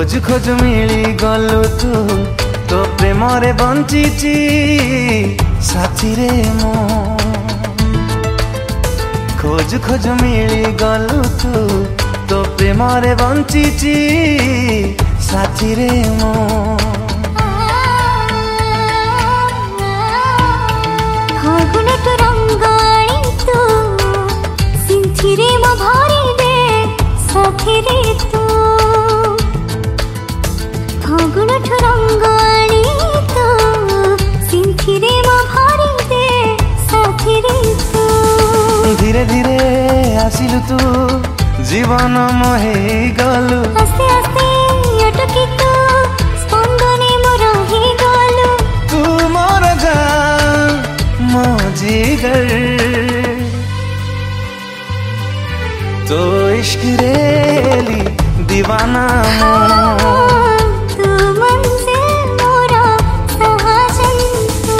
खोज खोज मिली गलु तू तो प्रेम रे बंचिची साथी रे मो खोज खोज मिली गलु तू तो प्रेम रे बंचिची साथी रे मो फागुन तो रंगाणी तू सिंथी रे मो भारी दे साथी रे तू फागुन तो रंगाणी तू सिंथी रे मो भारी दे साथी रे तू धीरे धीरे आसिलु तू जीवन मोहे गलु आस्ते आस्ते अटकी तू स्पंदने मो रही गलु तू मोर जान मो जिगर तो इश्क रेली दीवाना मो तू मंजिल मोरा सहाजन तू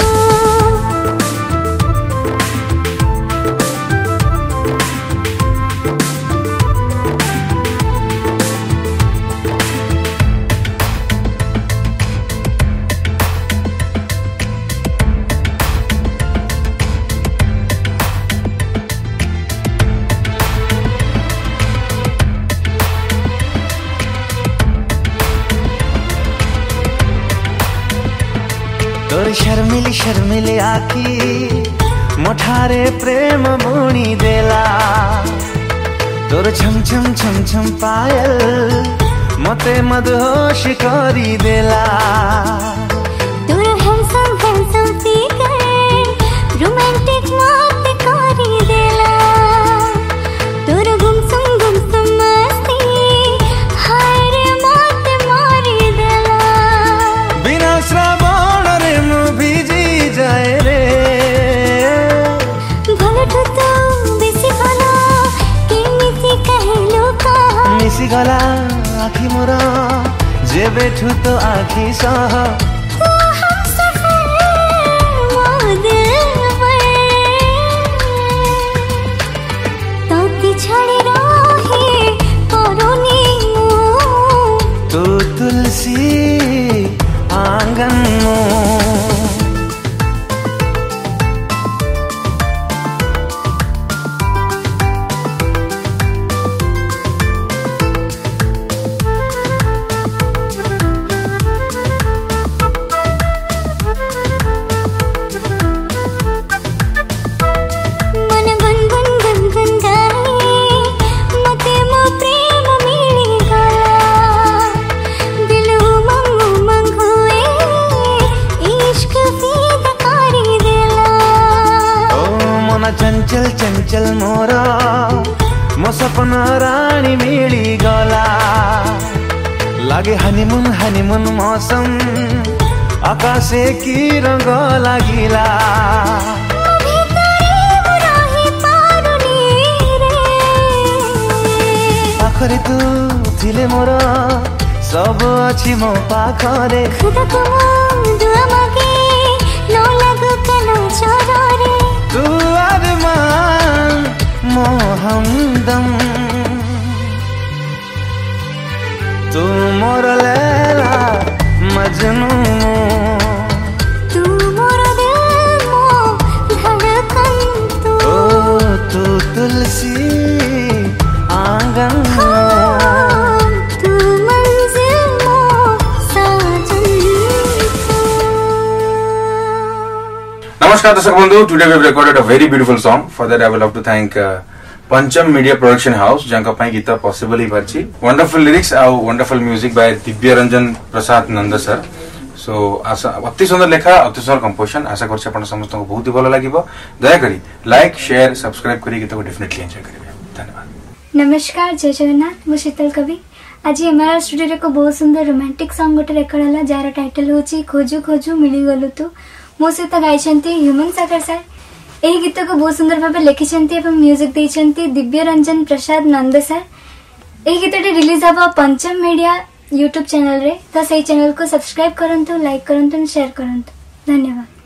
तोर शर्मिली शर्मिली आखी मोठारे प्रेम बुणी देला तोर छम छम छम छम पायल मते मदहोश करी देला तोर हैंडसम हैंडसम फिगर रोमांटिक मत करी देला तोर गुमसुम गुमसुम मस्ती हाय रे मत मारी देला बिना श्रावण रे मु भिजी जाए रे भलठु तो बेसी भला केमिति कहलो का मिसी गला आखी मोर जे बेठु तो आखी सह तू हमसफर मो दिलबर तोती छाड़ी रहे करुणी मु तू तुलसी आंगन मो मन गुनगुन गुनगुन गाए मते मो प्रेम मिली गला दिल उमंग उमंग हुए इश्क फीदा करी देला ओ मन चंचल चंचल मोर मो सपना रानी मिली गला लागे हनीमून हनीमून मौसम आकाशे की रंग लागिला भितरे मो रही पारुनी रे पाखरे तू थिले मोर सब अछि मो पाखरे खुदा को मो दुआ मागे नो लागो कला चोरा रे तू अरमान मो हमदम तू मोर लैला मजनू तू मोर दिल मो धड़कन तू ओ तू तुलसी आंगन तू मंजिल मो साजन तू Namaskar Darshan Bandhu. Today we have recorded a very beautiful song. For that I would love to thank Pancham Media Production House janka pai gita possible hi parchi. Wonderful lyrics and wonderful music by Divya Ranjan Prasad Nanda sir. So अति सुंदर लेखा अति सुंदर composition आशा करछि आपण समस्त को बहुत ही भलो लागिबो. दया करी लाइक शेयर सब्सक्राइब करी गीत को डेफिनेटली एंजॉय करिवे. धन्यवाद. नमस्कार जय जगन्नाथ मु शीतल कवि आज हमारा स्टूडियो को बहुत सुंदर रोमांटिक सॉन्ग गोटे रेकर्ड है जार टाइटल होची खोजू खोजू मिली गलु तू मो सहित गाइछंती ह्यूमन सागर सर एही गीत को बहुत सुंदर भाबे लिखिछंती एवं म्यूजिक दैछंती दिव्य रंजन प्रसाद नंद सर एही गीतटी रिलीज हबो पंचम मीडिया यूट्यूब चैनल रे तो सही चैनल को सब्सक्राइब करंतु लाइक करंतु शेयर करंतु धन्यवाद।